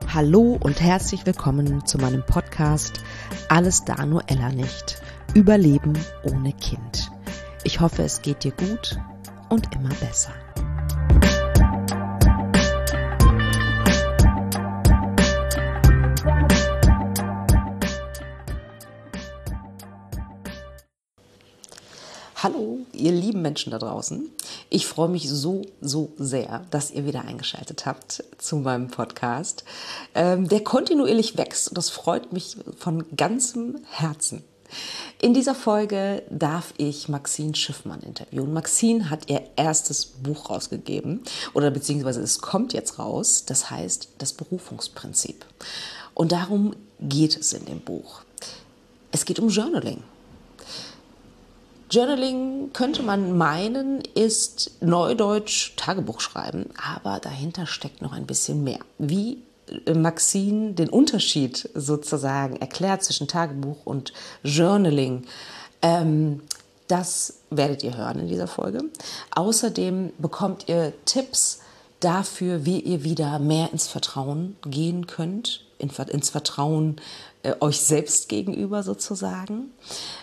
Hallo und herzlich willkommen zu meinem Podcast Alles da nur Ella nicht. Überleben ohne Kind. Ich hoffe, es geht dir gut und immer besser. Hallo, ihr lieben Menschen da draußen. Ich freue mich so sehr, dass ihr wieder eingeschaltet habt zu meinem Podcast, der kontinuierlich wächst und das freut mich von ganzem Herzen. In dieser Folge darf ich Maxine Schiffmann interviewen. Maxine hat ihr erstes Buch rausgegeben oder beziehungsweise es kommt jetzt raus, das heißt das Berufungsprinzip. Und darum geht es in dem Buch. Es geht um Journaling. Journaling könnte man meinen, ist Neudeutsch Tagebuch schreiben, aber dahinter steckt noch ein bisschen mehr. Wie Maxine den Unterschied sozusagen erklärt zwischen Tagebuch und Journaling, das werdet ihr hören in dieser Folge. Außerdem bekommt ihr Tipps dafür, wie ihr wieder mehr ins Vertrauen gehen könnt, ins Vertrauen euch selbst gegenüber sozusagen.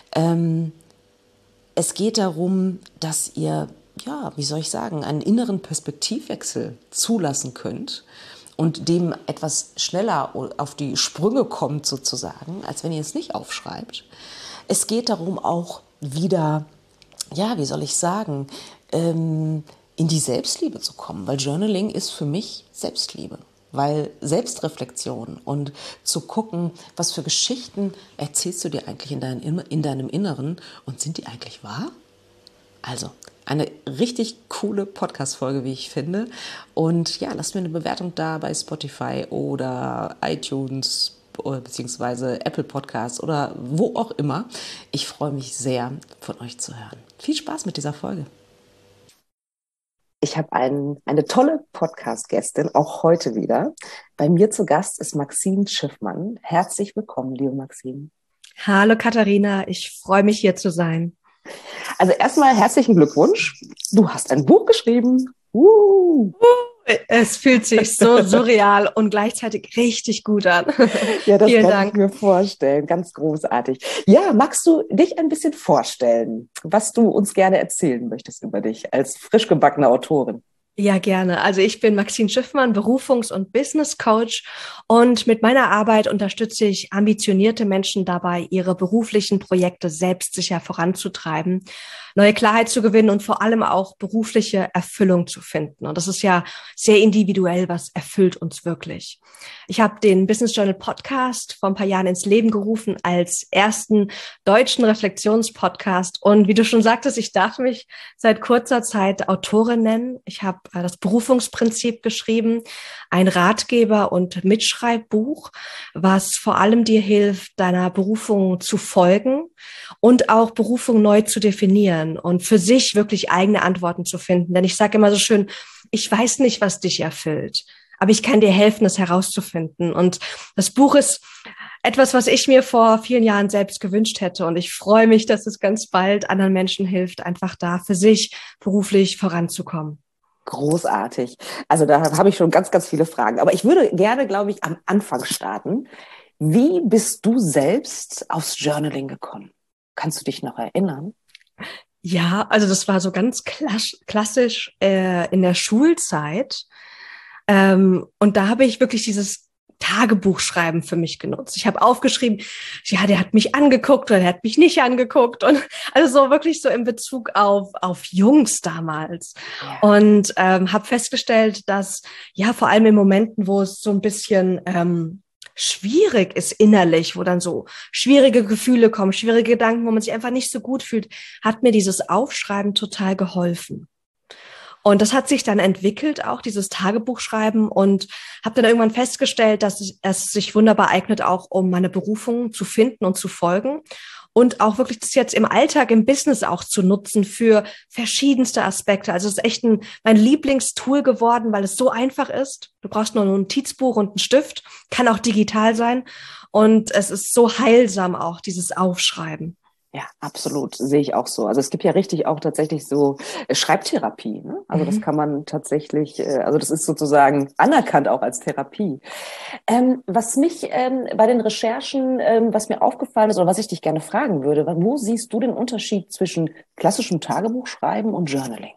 Es geht darum, dass ihr, einen inneren Perspektivwechsel zulassen könnt und dem etwas schneller auf die Sprünge kommt sozusagen, als wenn ihr es nicht aufschreibt. Es geht darum auch wieder, in die Selbstliebe zu kommen, weil Journaling ist für mich Selbstliebe. Weil Selbstreflexion und zu gucken, was für Geschichten erzählst du dir eigentlich in deinem Inneren und sind die eigentlich wahr? Also eine richtig coole Podcast-Folge, wie ich finde. Und ja, lasst mir eine Bewertung da bei Spotify oder iTunes beziehungsweise Apple Podcasts oder wo auch immer. Ich freue mich sehr, von euch zu hören. Viel Spaß mit dieser Folge. Ich habe eine tolle Podcast-Gästin, auch heute wieder. Bei mir zu Gast ist Maxine Schiffmann. Herzlich willkommen, liebe Maxine. Hallo Katharina, ich freue mich hier zu sein. Also erstmal herzlichen Glückwunsch. Du hast ein Buch geschrieben. Es fühlt sich so surreal und gleichzeitig richtig gut an. Ja, das Vielen kann Dank. ich mir vorstellen. Ganz großartig. Ja, magst du dich ein bisschen vorstellen, was du uns gerne erzählen möchtest über dich als frisch gebackene Autorin? Ja, gerne. Also ich bin Maxine Schiffmann, Berufungs- und Business Coach und mit meiner Arbeit unterstütze ich ambitionierte Menschen dabei, ihre beruflichen Projekte selbstsicher voranzutreiben, neue Klarheit zu gewinnen und vor allem auch berufliche Erfüllung zu finden. Und das ist ja sehr individuell, was erfüllt uns wirklich. Ich habe den Business Journal Podcast vor ein paar Jahren ins Leben gerufen als ersten deutschen Reflexionspodcast. Und wie du schon sagtest, ich darf mich seit kurzer Zeit Autorin nennen. Ich habe das Berufungsprinzip geschrieben, ein Ratgeber- und Mitschreibbuch, was vor allem dir hilft, deiner Berufung zu folgen und auch Berufung neu zu definieren und für sich wirklich eigene Antworten zu finden. Denn ich sage immer so schön, ich weiß nicht, was dich erfüllt, aber ich kann dir helfen, es herauszufinden. Und das Buch ist etwas, was ich mir vor vielen Jahren selbst gewünscht hätte. Und ich freue mich, dass es ganz bald anderen Menschen hilft, einfach da für sich beruflich voranzukommen. Großartig. Also da habe ich schon ganz viele Fragen. Aber ich würde gerne, glaube ich, am Anfang starten. Wie bist du selbst aufs Journaling gekommen? Kannst du dich noch erinnern? Ja, also das war so ganz klassisch in der Schulzeit. Und da habe ich wirklich dieses Tagebuchschreiben für mich genutzt. Ich habe aufgeschrieben, ja, der hat mich angeguckt oder der hat mich nicht angeguckt. Und also so wirklich so in Bezug auf Jungs damals. Ja. Und habe festgestellt, dass ja vor allem in Momenten, wo es so ein bisschen schwierig ist innerlich, wo dann so schwierige Gefühle kommen, schwierige Gedanken, wo man sich einfach nicht so gut fühlt, hat mir dieses Aufschreiben total geholfen. Und das hat sich dann entwickelt, auch dieses Tagebuchschreiben, und habe dann irgendwann festgestellt, dass es sich wunderbar eignet, auch um meine Berufung zu finden und zu folgen und auch wirklich das jetzt im Alltag, im Business auch zu nutzen für verschiedenste Aspekte. Also es ist echt mein Lieblingstool geworden, weil es so einfach ist. Du brauchst nur ein Notizbuch und einen Stift, kann auch digital sein und es ist so heilsam auch, dieses Aufschreiben. Ja, absolut, sehe ich auch so. Also es gibt ja richtig auch tatsächlich so Schreibtherapie, ne? Also das Mhm. kann man tatsächlich, also das ist sozusagen anerkannt auch als Therapie. Was mich bei den Recherchen, was mir aufgefallen ist oder was ich dich gerne fragen würde, wo siehst du den Unterschied zwischen klassischem Tagebuchschreiben und Journaling?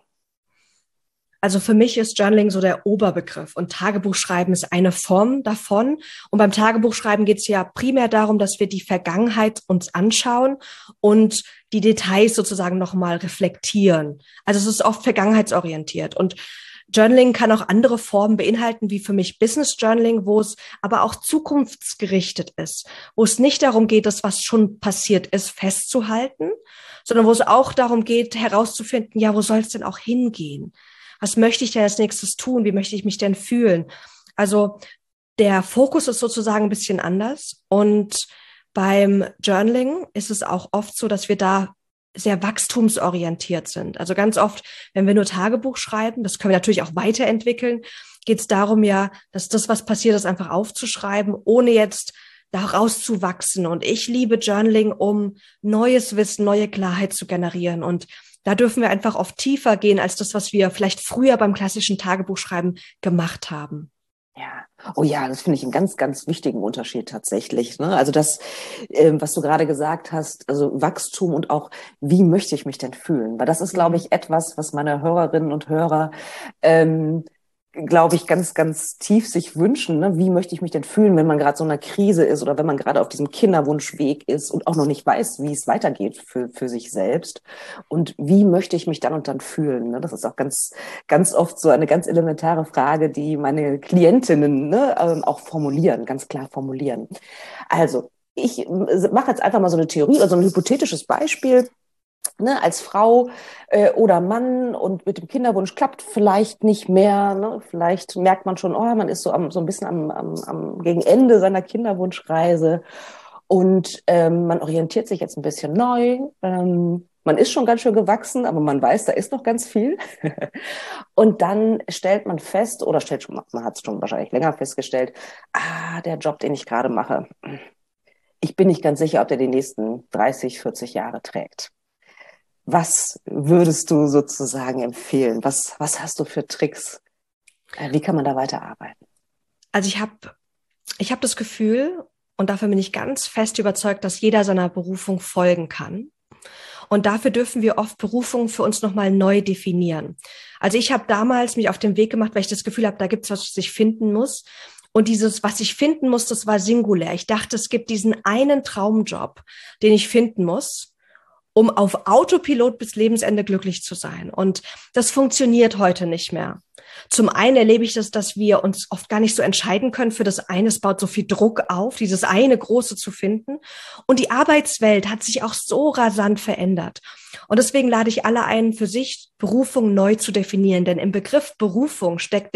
Also für mich ist Journaling so der Oberbegriff und Tagebuchschreiben ist eine Form davon. Und beim Tagebuchschreiben geht es ja primär darum, dass wir die Vergangenheit uns anschauen und die Details sozusagen nochmal reflektieren. Also es ist oft vergangenheitsorientiert. Und Journaling kann auch andere Formen beinhalten, wie für mich Business Journaling, wo es aber auch zukunftsgerichtet ist, wo es nicht darum geht, das, was schon passiert ist, festzuhalten, sondern wo es auch darum geht, herauszufinden, ja, wo soll es denn auch hingehen? Was möchte ich denn als nächstes tun? Wie möchte ich mich denn fühlen? Also der Fokus ist sozusagen ein bisschen anders. Und beim Journaling ist es auch oft so, dass wir da sehr wachstumsorientiert sind. Also ganz oft, wenn wir nur Tagebuch schreiben, das können wir natürlich auch weiterentwickeln, geht es darum ja, dass das, was passiert ist, einfach aufzuschreiben, ohne jetzt daraus zu wachsen. Und ich liebe Journaling, um neues Wissen, neue Klarheit zu generieren. Und da dürfen wir einfach oft tiefer gehen als das, was wir vielleicht früher beim klassischen Tagebuchschreiben gemacht haben. Ja, oh ja, das finde ich einen ganz, ganz wichtigen Unterschied tatsächlich. Ne? Also das, was du gerade gesagt hast, also Wachstum und auch, wie möchte ich mich denn fühlen? Weil das ist, glaube Mhm. ich, etwas, was meine Hörerinnen und Hörer ähm, glaube ich, ganz, ganz tief sich wünschen. Ne? Wie möchte ich mich denn fühlen, wenn man gerade so in einer Krise ist oder wenn man gerade auf diesem Kinderwunschweg ist und auch noch nicht weiß, wie es weitergeht für sich selbst? Und wie möchte ich mich dann und dann fühlen? Ne? Das ist auch ganz, ganz oft so eine ganz elementare Frage, die meine Klientinnen ne, auch formulieren, ganz klar formulieren. Also, ich mache jetzt einfach mal so eine Theorie, also ein hypothetisches Beispiel. Ne, als Frau oder Mann und mit dem Kinderwunsch klappt vielleicht nicht mehr. Ne? Vielleicht merkt man schon, oh, man ist so ein bisschen gegen Ende seiner Kinderwunschreise und man orientiert sich jetzt ein bisschen neu. Man ist schon ganz schön gewachsen, aber man weiß, da ist noch ganz viel. Und dann stellt man fest, oder stellt schon, man hat es schon wahrscheinlich länger festgestellt, der Job, den ich gerade mache, ich bin nicht ganz sicher, ob der die nächsten 30, 40 Jahre trägt. Was würdest du sozusagen empfehlen? Was hast du für Tricks? Wie kann man da weiterarbeiten? Also ich hab das Gefühl, und dafür bin ich ganz fest überzeugt, dass jeder seiner Berufung folgen kann. Und dafür dürfen wir oft Berufungen für uns nochmal neu definieren. Also ich habe damals mich auf den Weg gemacht, weil ich das Gefühl habe, da gibt es was ich finden muss. Und dieses, was ich finden muss, das war singulär. Ich dachte, es gibt diesen einen Traumjob, den ich finden muss, um auf Autopilot bis Lebensende glücklich zu sein. Und das funktioniert heute nicht mehr. Zum einen erlebe ich das, dass wir uns oft gar nicht so entscheiden können für das eine. Es baut so viel Druck auf, dieses eine Große zu finden. Und die Arbeitswelt hat sich auch so rasant verändert. Und deswegen lade ich alle ein, für sich Berufung neu zu definieren. Denn im Begriff Berufung steckt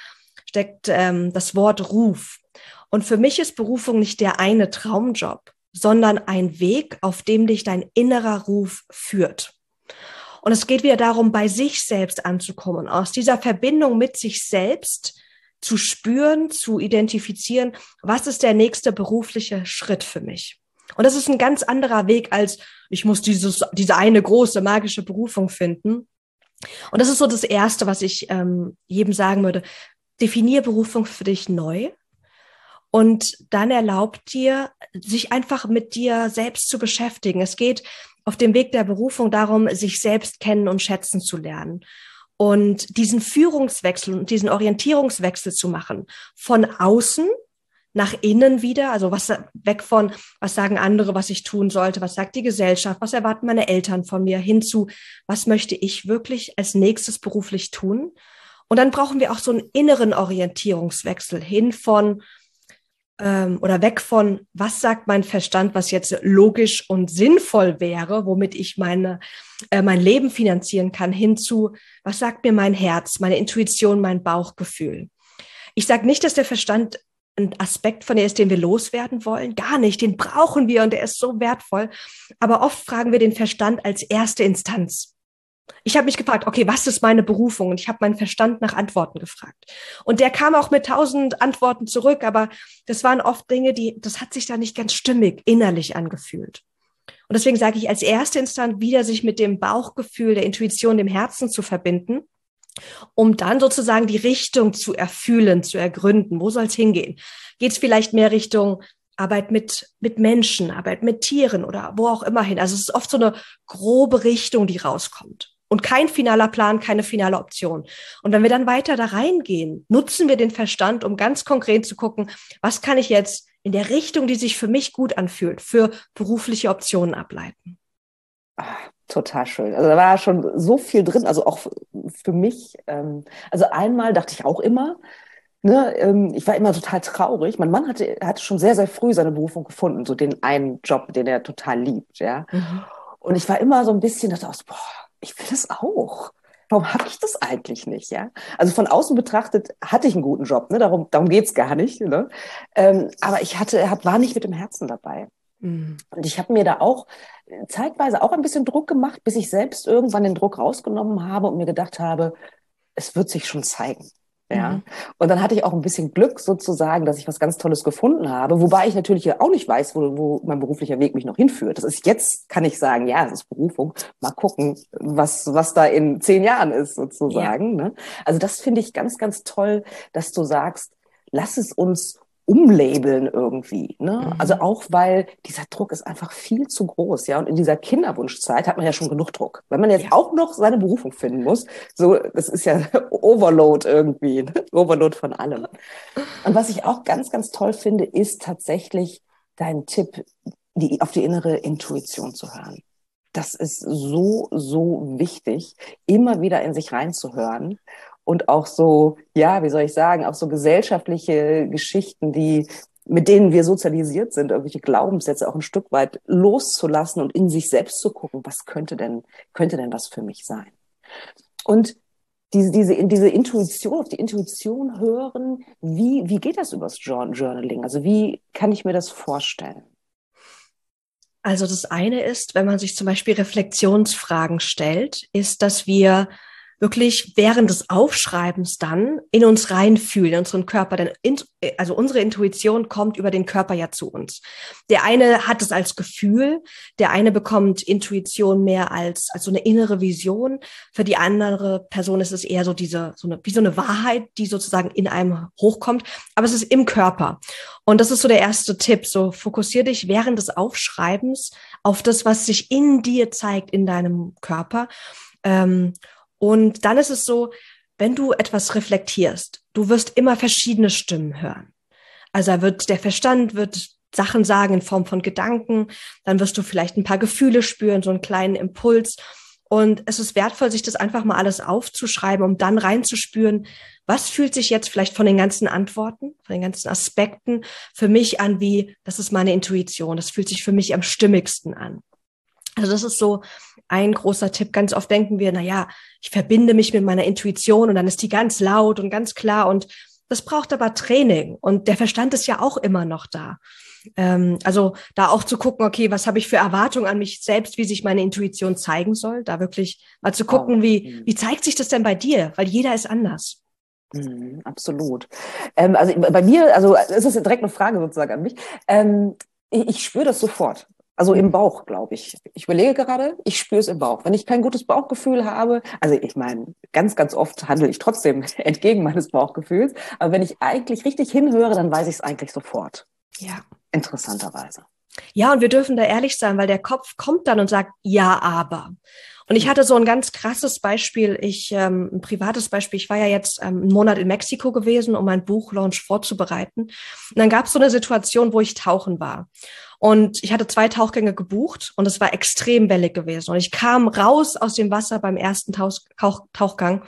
das Wort Ruf. Und für mich ist Berufung nicht der eine Traumjob, sondern ein Weg, auf dem dich dein innerer Ruf führt. Und es geht wieder darum, bei sich selbst anzukommen, aus dieser Verbindung mit sich selbst zu spüren, zu identifizieren, was ist der nächste berufliche Schritt für mich. Und das ist ein ganz anderer Weg, als ich muss diese eine große magische Berufung finden. Und das ist so das Erste, was ich jedem sagen würde. Definier Berufung für dich neu. Und dann erlaubt dir, sich einfach mit dir selbst zu beschäftigen. Es geht auf dem Weg der Berufung darum, sich selbst kennen und schätzen zu lernen. Und diesen Führungswechsel und diesen Orientierungswechsel zu machen. Von außen nach innen wieder, also weg von, was sagen andere, was ich tun sollte, was sagt die Gesellschaft, was erwarten meine Eltern von mir, hin zu, was möchte ich wirklich als nächstes beruflich tun. Und dann brauchen wir auch so einen inneren Orientierungswechsel hin von, oder weg von, was sagt mein Verstand, was jetzt logisch und sinnvoll wäre, womit ich mein Leben finanzieren kann, hin zu, was sagt mir mein Herz, meine Intuition, mein Bauchgefühl. Ich sage nicht, dass der Verstand ein Aspekt von der ist, den wir loswerden wollen. Gar nicht, den brauchen wir und der ist so wertvoll. Aber oft fragen wir den Verstand als erste Instanz. Ich habe mich gefragt, okay, was ist meine Berufung? Und ich habe meinen Verstand nach Antworten gefragt. Und der kam auch mit 1000 Antworten zurück, aber das waren oft Dinge, das hat sich da nicht ganz stimmig innerlich angefühlt. Und deswegen sage ich als erste Instanz wieder, sich mit dem Bauchgefühl, der Intuition, dem Herzen zu verbinden, um dann sozusagen die Richtung zu erfühlen, zu ergründen. Wo soll es hingehen? Geht es vielleicht mehr Richtung Arbeit mit Menschen, Arbeit mit Tieren oder wo auch immer hin? Also es ist oft so eine grobe Richtung, die rauskommt. Und kein finaler Plan, keine finale Option. Und wenn wir dann weiter da reingehen, nutzen wir den Verstand, um ganz konkret zu gucken, was kann ich jetzt in der Richtung, die sich für mich gut anfühlt, für berufliche Optionen ableiten. Total schön. Also da war schon so viel drin, also auch für mich. Also einmal dachte ich auch immer, ne, ich war immer total traurig. Mein Mann hatte schon sehr, sehr früh seine Berufung gefunden, so den einen Job, den er total liebt, ja. Mhm. Und ich war immer so ein bisschen, dachte aus, boah, ich will das auch. Warum habe ich das eigentlich nicht, ja? Also von außen betrachtet hatte ich einen guten Job, ne? Darum geht's gar nicht, ne? Aber ich war nicht mit dem Herzen dabei. Mhm. Und ich habe mir da auch zeitweise auch ein bisschen Druck gemacht, bis ich selbst irgendwann den Druck rausgenommen habe und mir gedacht habe, es wird sich schon zeigen. Ja. Mhm. Und dann hatte ich auch ein bisschen Glück sozusagen, dass ich was ganz Tolles gefunden habe, wobei ich natürlich auch nicht weiß, wo mein beruflicher Weg mich noch hinführt. Das ist jetzt, kann ich sagen, ja, es ist Berufung. Mal gucken, was da in 10 Jahren ist sozusagen. Ja. Ne? Also das finde ich ganz, ganz toll, dass du sagst, lass es uns umlabeln irgendwie. Ne? Also auch, weil dieser Druck ist einfach viel zu groß. Ja, und in dieser Kinderwunschzeit hat man ja schon genug Druck. Wenn man jetzt auch noch seine Berufung finden muss, so, das ist ja Overload irgendwie, ne? Overload von allem. Und was ich auch ganz, ganz toll finde, ist tatsächlich dein Tipp, auf die innere Intuition zu hören. Das ist so, so wichtig, immer wieder in sich reinzuhören. Und auch so, ja, wie soll ich sagen, auch so gesellschaftliche Geschichten, mit denen wir sozialisiert sind, irgendwelche Glaubenssätze auch ein Stück weit loszulassen und in sich selbst zu gucken, was könnte denn was für mich sein? Und diese Intuition, auf die Intuition hören, wie geht das übers Journaling? Also wie kann ich mir das vorstellen? Also das eine ist, wenn man sich zum Beispiel Reflexionsfragen stellt, ist, dass wir wirklich während des Aufschreibens dann in uns reinfühlen, in unseren Körper. Denn also unsere Intuition kommt über den Körper ja zu uns. Der eine hat es als Gefühl, der eine bekommt Intuition mehr als so eine innere Vision. Für die andere Person ist es eher so wie so eine Wahrheit, die sozusagen in einem hochkommt. Aber es ist im Körper. Und das ist so der erste Tipp. So fokussier dich während des Aufschreibens auf das, was sich in dir zeigt, in deinem Körper. Und dann ist es so, wenn du etwas reflektierst, du wirst immer verschiedene Stimmen hören. Also der Verstand wird Sachen sagen in Form von Gedanken, dann wirst du vielleicht ein paar Gefühle spüren, so einen kleinen Impuls. Und es ist wertvoll, sich das einfach mal alles aufzuschreiben, um dann reinzuspüren, was fühlt sich jetzt vielleicht von den ganzen Antworten, von den ganzen Aspekten für mich an, das ist meine Intuition, das fühlt sich für mich am stimmigsten an. Also das ist so ein großer Tipp. Ganz oft denken wir, ich verbinde mich mit meiner Intuition und dann ist die ganz laut und ganz klar und das braucht aber Training und der Verstand ist ja auch immer noch da. Also da auch zu gucken, okay, was habe ich für Erwartungen an mich selbst, wie sich meine Intuition zeigen soll, da wirklich mal zu gucken, wie zeigt sich das denn bei dir, weil jeder ist anders. Absolut. Also bei mir, also ist das direkt eine Frage sozusagen an mich. Ich spüre das sofort. Also im Bauch, glaube ich. Ich überlege gerade, ich spüre es im Bauch. Wenn ich kein gutes Bauchgefühl habe, also ich meine, ganz, ganz oft handle ich trotzdem entgegen meines Bauchgefühls, aber wenn ich eigentlich richtig hinhöre, dann weiß ich es eigentlich sofort. Ja. Interessanterweise. Ja, und wir dürfen da ehrlich sein, weil der Kopf kommt dann und sagt, ja, aber. Und ich hatte so ein ganz krasses Beispiel, ein privates Beispiel. Ich war ja jetzt einen Monat in Mexiko gewesen, um meinen Buchlaunch vorzubereiten. Und dann gab es so eine Situation, wo ich tauchen war. Und ich hatte 2 Tauchgänge gebucht und es war extrem wellig gewesen. Und ich kam raus aus dem Wasser beim ersten Tauchgang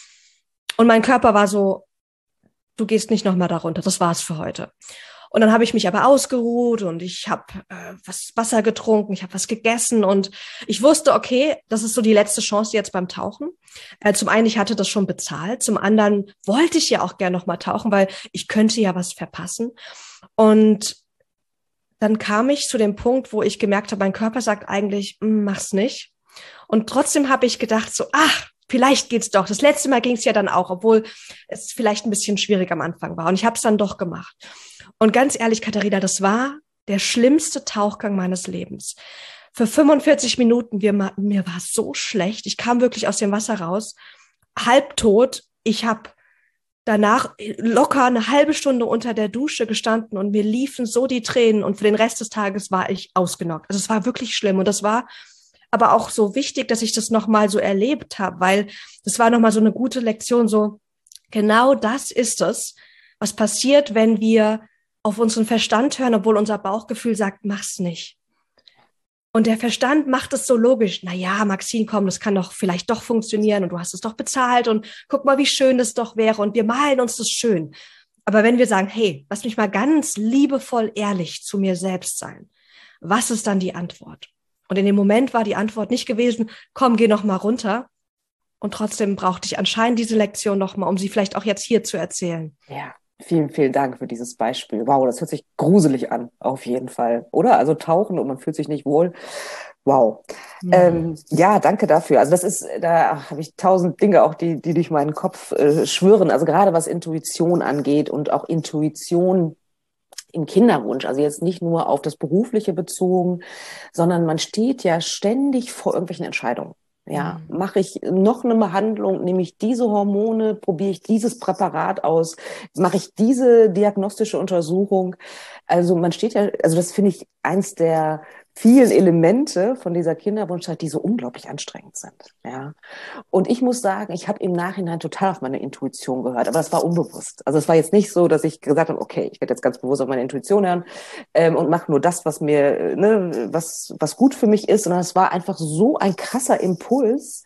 und mein Körper war so, du gehst nicht nochmal darunter, das war's für heute. Und dann habe ich mich aber ausgeruht und ich habe Wasser getrunken, ich habe was gegessen und ich wusste, okay, das ist so die letzte Chance jetzt beim Tauchen. Zum einen, ich hatte das schon bezahlt, zum anderen wollte ich ja auch gerne nochmal tauchen, weil ich könnte ja was verpassen. Und dann kam ich zu dem Punkt, wo ich gemerkt habe, mein Körper sagt eigentlich, mach's nicht. Und trotzdem habe ich gedacht so, vielleicht geht's doch. Das letzte Mal ging's ja dann auch, obwohl es vielleicht ein bisschen schwierig am Anfang war. Und ich habe es dann doch gemacht. Und ganz ehrlich, Katharina, das war der schlimmste Tauchgang meines Lebens. für 45 Minuten, mir war so schlecht. Ich kam wirklich aus dem Wasser raus, halbtot. Ich habe danach locker eine halbe Stunde unter der Dusche gestanden und mir liefen so die Tränen und für den Rest des Tages war ich ausgenockt. Also es war wirklich schlimm und das war aber auch so wichtig, dass ich das nochmal so erlebt habe, weil das war nochmal so eine gute Lektion, so genau das ist es, was passiert, wenn wir auf unseren Verstand hören, obwohl unser Bauchgefühl sagt, mach's nicht. Und der Verstand macht es so logisch. Na ja, Maxine, komm, das kann doch vielleicht doch funktionieren und du hast es doch bezahlt und guck mal, wie schön das doch wäre und wir malen uns das schön. Aber wenn wir sagen, hey, lass mich mal ganz liebevoll ehrlich zu mir selbst sein, was ist dann die Antwort? Und in dem Moment war die Antwort nicht gewesen, komm, geh noch mal runter. Und trotzdem brauchte ich anscheinend diese Lektion noch mal, um sie vielleicht auch jetzt hier zu erzählen. Ja. Vielen, vielen Dank für dieses Beispiel. Wow, das hört sich gruselig an, auf jeden Fall. Oder? Also tauchen und man fühlt sich nicht wohl. Wow. Ja, danke dafür. Also da habe ich 1000 Dinge auch, die durch meinen Kopf schwirren. Also gerade was Intuition angeht und auch Intuition im Kinderwunsch. Also jetzt nicht nur auf das Berufliche bezogen, sondern man steht ja ständig vor irgendwelchen Entscheidungen. Ja, mache ich noch eine Behandlung, nehme ich diese Hormone, probiere ich dieses Präparat aus, mache ich diese diagnostische Untersuchung. Also man steht ja, also das finde ich eins der vielen Elemente von dieser Kinderwunschzeit, die so unglaublich anstrengend sind. Ja. Und ich muss sagen, ich habe im Nachhinein total auf meine Intuition gehört, aber das war unbewusst. Also es war jetzt nicht so, dass ich gesagt habe, okay, ich werde jetzt ganz bewusst auf meine Intuition hören und mache nur das, was mir, was gut für mich ist, sondern es war einfach so ein krasser Impuls,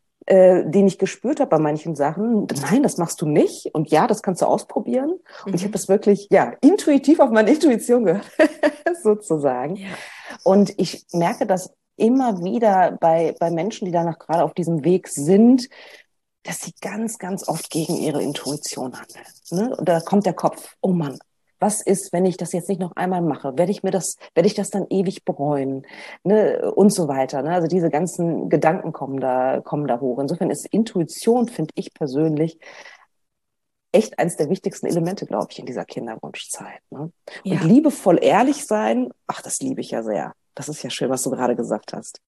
den ich gespürt habe bei manchen Sachen. Nein, das machst du nicht. Und ja, das kannst du ausprobieren. Und ich habe das wirklich, ja, intuitiv auf meine Intuition gehört, sozusagen. Ja. Und ich merke das immer wieder bei Menschen, die danach gerade auf diesem Weg sind, dass sie ganz, ganz oft gegen ihre Intuition handeln. Ne? Und da kommt der Kopf, oh Mann, was ist, wenn ich das jetzt nicht noch einmal mache? Werde ich das dann ewig bereuen? Ne? Und so weiter. Ne? Also diese ganzen Gedanken kommen da hoch. Insofern ist Intuition, finde ich persönlich, echt eines der wichtigsten Elemente, glaube ich, in dieser Kinderwunschzeit. Ne? Ja. Und liebevoll ehrlich sein, ach, das liebe ich ja sehr. Das ist ja schön, was du gerade gesagt hast.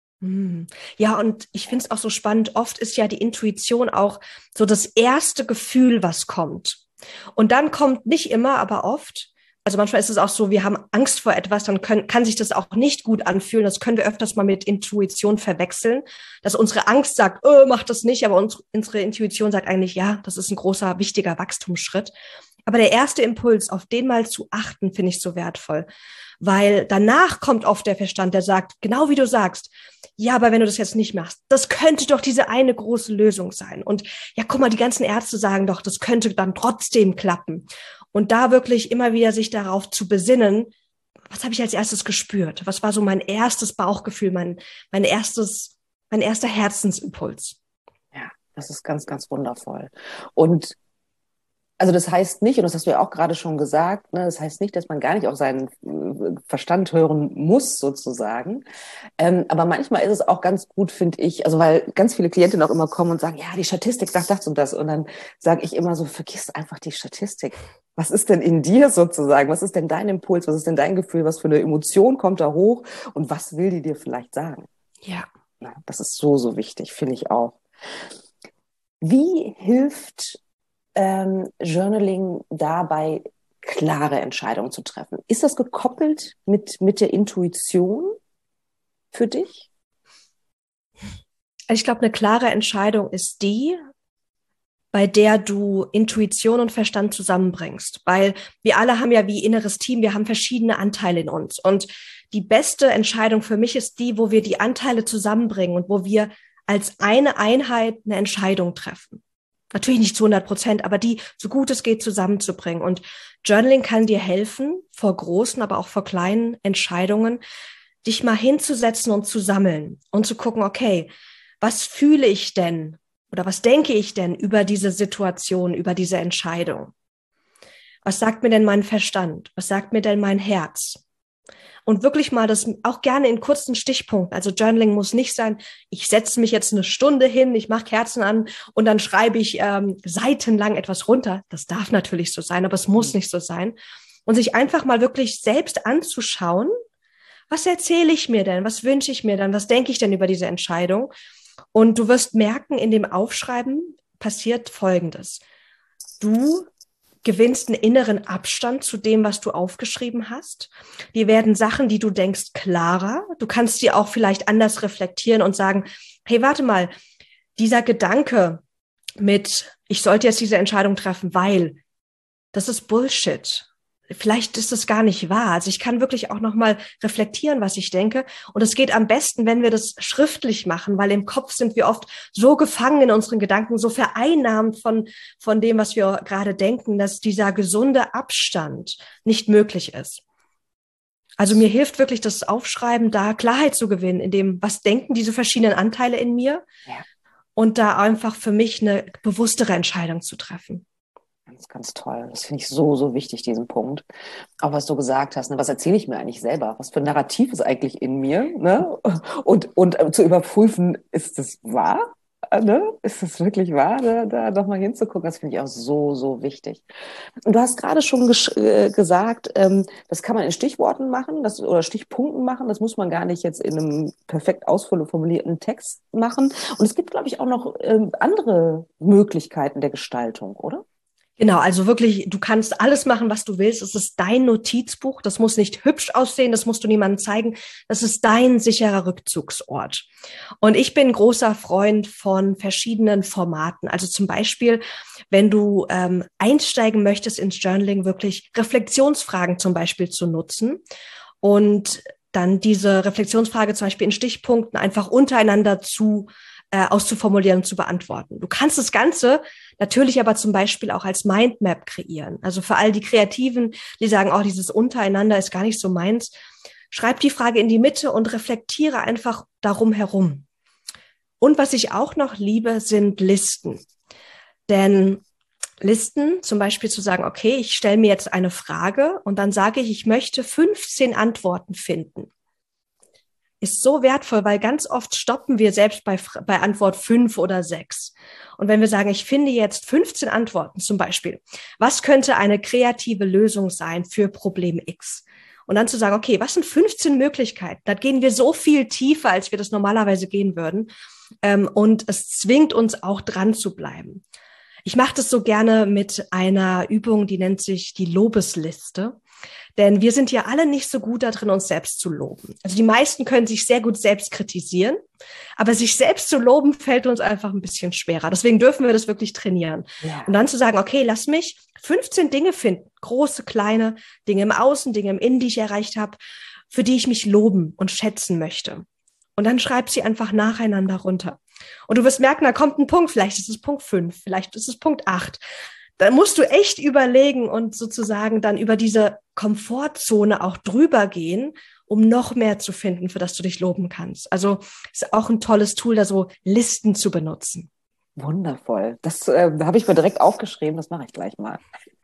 Ja, und ich finde es auch so spannend, oft ist ja die Intuition auch so das erste Gefühl, was kommt. Und dann kommt nicht immer, aber oft, also manchmal ist es auch so, wir haben Angst vor etwas, dann kann sich das auch nicht gut anfühlen. Das können wir öfters mal mit Intuition verwechseln, dass unsere Angst sagt, mach das nicht, aber unsere Intuition sagt eigentlich, ja, das ist ein großer, wichtiger Wachstumsschritt. Aber der erste Impuls, auf den mal zu achten, finde ich so wertvoll, weil danach kommt oft der Verstand, der sagt, genau wie du sagst, ja, aber wenn du das jetzt nicht machst, das könnte doch diese eine große Lösung sein. Und ja, guck mal, die ganzen Ärzte sagen doch, das könnte dann trotzdem klappen. Und da wirklich immer wieder sich darauf zu besinnen, was habe ich als erstes gespürt? Was war so mein erstes Bauchgefühl, mein erster Herzensimpuls? Ja, das ist ganz, ganz wundervoll. Und also das heißt nicht, und das hast du ja auch gerade schon gesagt, ne, das heißt nicht, dass man gar nicht auf seinen Verstand hören muss, sozusagen. Aber manchmal ist es auch ganz gut, finde ich, also weil ganz viele Klientinnen auch immer kommen und sagen, ja, die Statistik sagt das und das. Und dann sage ich immer so, vergiss einfach die Statistik. Was ist denn in dir sozusagen? Was ist denn dein Impuls? Was ist denn dein Gefühl? Was für eine Emotion kommt da hoch? Und was will die dir vielleicht sagen? Ja. Na, das ist so, so wichtig, finde ich auch. Wie hilft Journaling dabei, klare Entscheidungen zu treffen? Ist das gekoppelt mit der Intuition für dich? Ich glaube, eine klare Entscheidung ist die, bei der du Intuition und Verstand zusammenbringst. Weil wir alle haben ja wie inneres Team, wir haben verschiedene Anteile in uns. Und die beste Entscheidung für mich ist die, wo wir die Anteile zusammenbringen und wo wir als eine Einheit eine Entscheidung treffen. Natürlich nicht zu 100%, aber die, so gut es geht, zusammenzubringen. Und Journaling kann dir helfen, vor großen, aber auch vor kleinen Entscheidungen, dich mal hinzusetzen und zu sammeln und zu gucken, okay, was fühle ich denn oder was denke ich denn über diese Situation, über diese Entscheidung? Was sagt mir denn mein Verstand? Was sagt mir denn mein Herz? Und wirklich mal das auch gerne in kurzen Stichpunkten. Also Journaling muss nicht sein, ich setze mich jetzt eine Stunde hin, ich mache Kerzen an und dann schreibe ich seitenlang etwas runter. Das darf natürlich so sein, aber es muss nicht so sein. Und sich einfach mal wirklich selbst anzuschauen, Was erzähle ich mir denn? Was wünsche ich mir dann? Was denke ich denn über diese Entscheidung? Und du wirst merken, in dem Aufschreiben passiert Folgendes. Du gewinnst einen inneren Abstand zu dem, was du aufgeschrieben hast. Dir werden Sachen, die du denkst, klarer. Du kannst die auch vielleicht anders reflektieren und sagen, hey, warte mal, dieser Gedanke mit, ich sollte jetzt diese Entscheidung treffen, weil das ist Bullshit. Vielleicht ist es gar nicht wahr. Also ich kann wirklich auch nochmal reflektieren, was ich denke. Und es geht am besten, wenn wir das schriftlich machen, weil im Kopf sind wir oft so gefangen in unseren Gedanken, so vereinnahmt von dem, was wir gerade denken, dass dieser gesunde Abstand nicht möglich ist. Also mir hilft wirklich das Aufschreiben, da Klarheit zu gewinnen, in dem, was denken diese verschiedenen Anteile in mir, ja, und da einfach für mich eine bewusstere Entscheidung zu treffen. Ganz, ganz toll. Das finde ich so, so wichtig, diesen Punkt. Auch was du gesagt hast, ne? Was erzähle ich mir eigentlich selber? Was für ein Narrativ ist eigentlich in mir? Ne? Und zu überprüfen, ist das wahr? Ne? Ist das wirklich wahr? Da nochmal hinzugucken, das finde ich auch so, so wichtig. Und du hast gerade schon gesagt, das kann man in Stichworten machen oder Stichpunkten machen. Das muss man gar nicht jetzt in einem perfekt ausformulierten Text machen. Und es gibt, glaube ich, auch noch andere Möglichkeiten der Gestaltung, oder? Genau, also wirklich, du kannst alles machen, was du willst. Es ist dein Notizbuch. Das muss nicht hübsch aussehen, das musst du niemandem zeigen. Das ist dein sicherer Rückzugsort. Und ich bin großer Freund von verschiedenen Formaten. Also zum Beispiel, wenn du einsteigen möchtest ins Journaling, wirklich Reflexionsfragen zum Beispiel zu nutzen und dann diese Reflexionsfrage zum Beispiel in Stichpunkten einfach untereinander auszuformulieren und zu beantworten. Du kannst das Ganze natürlich aber zum Beispiel auch als Mindmap kreieren. Also für all die Kreativen, die sagen, oh, dieses Untereinander ist gar nicht so meins, schreib die Frage in die Mitte und reflektiere einfach darum herum. Und was ich auch noch liebe, sind Listen. Denn Listen, zum Beispiel zu sagen, okay, ich stelle mir jetzt eine Frage und dann sage ich möchte 15 Antworten finden, ist so wertvoll, weil ganz oft stoppen wir selbst bei Antwort 5 oder 6. Und wenn wir sagen, ich finde jetzt 15 Antworten zum Beispiel, was könnte eine kreative Lösung sein für Problem X? Und dann zu sagen, okay, was sind 15 Möglichkeiten? Da gehen wir so viel tiefer, als wir das normalerweise gehen würden. Und es zwingt uns auch dran zu bleiben. Ich mache das so gerne mit einer Übung, die nennt sich die Lobesliste. Denn wir sind ja alle nicht so gut darin, uns selbst zu loben. Also die meisten können sich sehr gut selbst kritisieren, aber sich selbst zu loben fällt uns einfach ein bisschen schwerer. Deswegen dürfen wir das wirklich trainieren. Ja. Und dann zu sagen, okay, lass mich 15 Dinge finden, große, kleine, Dinge im Außen, Dinge im Innen, die ich erreicht habe, für die ich mich loben und schätzen möchte. Und dann schreib sie einfach nacheinander runter. Und du wirst merken, da kommt ein Punkt, vielleicht ist es Punkt 5, vielleicht ist es Punkt 8. Dann musst du echt überlegen und sozusagen dann über diese Komfortzone auch drüber gehen, um noch mehr zu finden, für das du dich loben kannst. Also ist auch ein tolles Tool, da so Listen zu benutzen. Wundervoll. Das habe ich mir direkt aufgeschrieben, das mache ich gleich mal.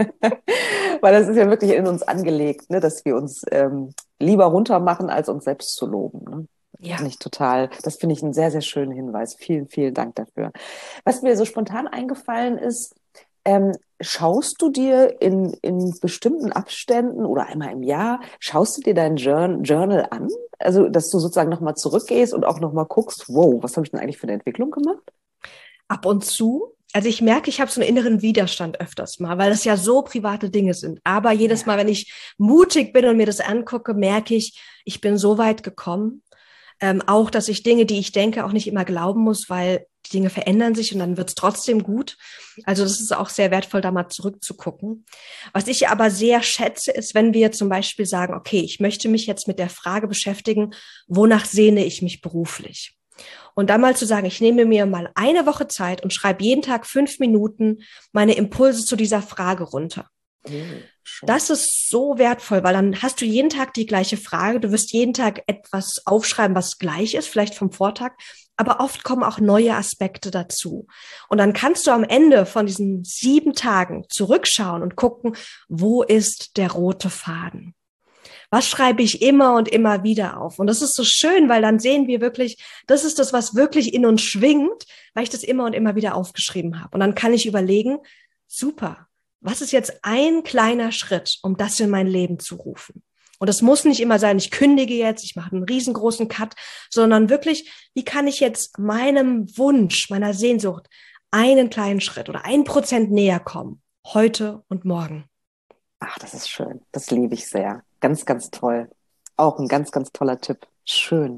Weil das ist ja wirklich in uns angelegt, ne, dass wir uns lieber runter machen, als uns selbst zu loben. Ne? Ja. Das finde ich einen sehr, sehr schönen Hinweis. Vielen, vielen Dank dafür. Was mir so spontan eingefallen ist, schaust du dir in bestimmten Abständen oder einmal im Jahr, schaust du dir dein Journal an? Also, dass du sozusagen nochmal zurückgehst und auch nochmal guckst, wow, was habe ich denn eigentlich für eine Entwicklung gemacht? Ab und zu. Also ich merke, ich habe so einen inneren Widerstand öfters mal, weil das ja so private Dinge sind. Aber jedes Mal, wenn ich mutig bin und mir das angucke, merke ich, ich bin so weit gekommen. Auch, dass ich Dinge, die ich denke, auch nicht immer glauben muss, weil die Dinge verändern sich und dann wird es trotzdem gut. Also das ist auch sehr wertvoll, da mal zurückzugucken. Was ich aber sehr schätze, ist, wenn wir zum Beispiel sagen, okay, ich möchte mich jetzt mit der Frage beschäftigen, wonach sehne ich mich beruflich? Und dann mal zu sagen, ich nehme mir mal eine Woche Zeit und schreibe jeden Tag 5 Minuten meine Impulse zu dieser Frage runter. Das ist so wertvoll, weil dann hast du jeden Tag die gleiche Frage. Du wirst jeden Tag etwas aufschreiben, was gleich ist, vielleicht vom Vortag. Aber oft kommen auch neue Aspekte dazu. Und dann kannst du am Ende von diesen 7 Tagen zurückschauen und gucken, wo ist der rote Faden? Was schreibe ich immer und immer wieder auf? Und das ist so schön, weil dann sehen wir wirklich, das ist das, was wirklich in uns schwingt, weil ich das immer und immer wieder aufgeschrieben habe. Und dann kann ich überlegen, super, was ist jetzt ein kleiner Schritt, um das in mein Leben zu rufen? Und es muss nicht immer sein, ich kündige jetzt, ich mache einen riesengroßen Cut, sondern wirklich, wie kann ich jetzt meinem Wunsch, meiner Sehnsucht einen kleinen Schritt oder 1% näher kommen, heute und morgen. Ach, das ist schön. Das liebe ich sehr. Ganz, ganz toll. Auch ein ganz, ganz toller Tipp. Schön.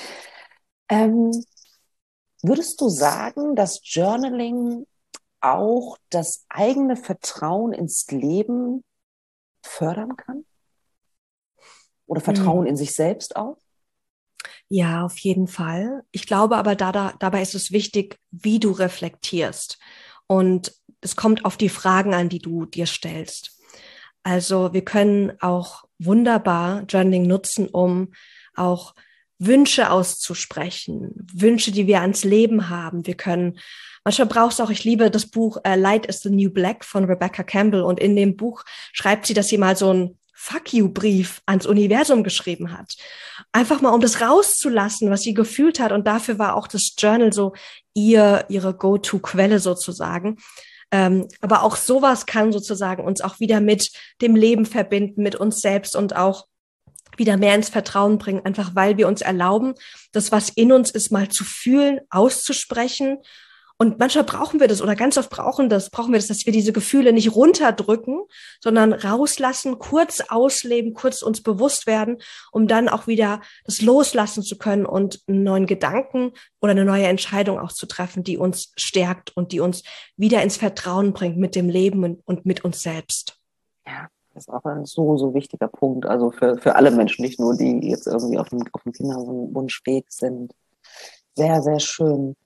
Würdest du sagen, dass Journaling auch das eigene Vertrauen ins Leben fördern kann? Oder Vertrauen in sich selbst auch? Ja, auf jeden Fall. Ich glaube aber, dabei ist es wichtig, wie du reflektierst. Und es kommt auf die Fragen an, die du dir stellst. Also wir können auch wunderbar Journaling nutzen, um auch Wünsche auszusprechen, Wünsche, die wir ans Leben haben. Manchmal brauchst du auch, ich liebe das Buch Light is the New Black von Rebecca Campbell, und in dem Buch schreibt sie, dass sie mal so einen Fuck-you-Brief ans Universum geschrieben hat. Einfach mal, um das rauszulassen, was sie gefühlt hat, und dafür war auch das Journal so ihre Go-to-Quelle sozusagen. Aber auch sowas kann sozusagen uns auch wieder mit dem Leben verbinden, mit uns selbst, und auch wieder mehr ins Vertrauen bringen, einfach weil wir uns erlauben, das, was in uns ist, mal zu fühlen, auszusprechen. Und manchmal brauchen wir das, oder ganz oft brauchen wir das, dass wir diese Gefühle nicht runterdrücken, sondern rauslassen, kurz ausleben, kurz uns bewusst werden, um dann auch wieder das loslassen zu können und einen neuen Gedanken oder eine neue Entscheidung auch zu treffen, die uns stärkt und die uns wieder ins Vertrauen bringt mit dem Leben und mit uns selbst. Ja, das ist auch ein so, so wichtiger Punkt. Also für alle Menschen, nicht nur die jetzt irgendwie auf dem Kinderwunschweg sind. Sehr, sehr schön.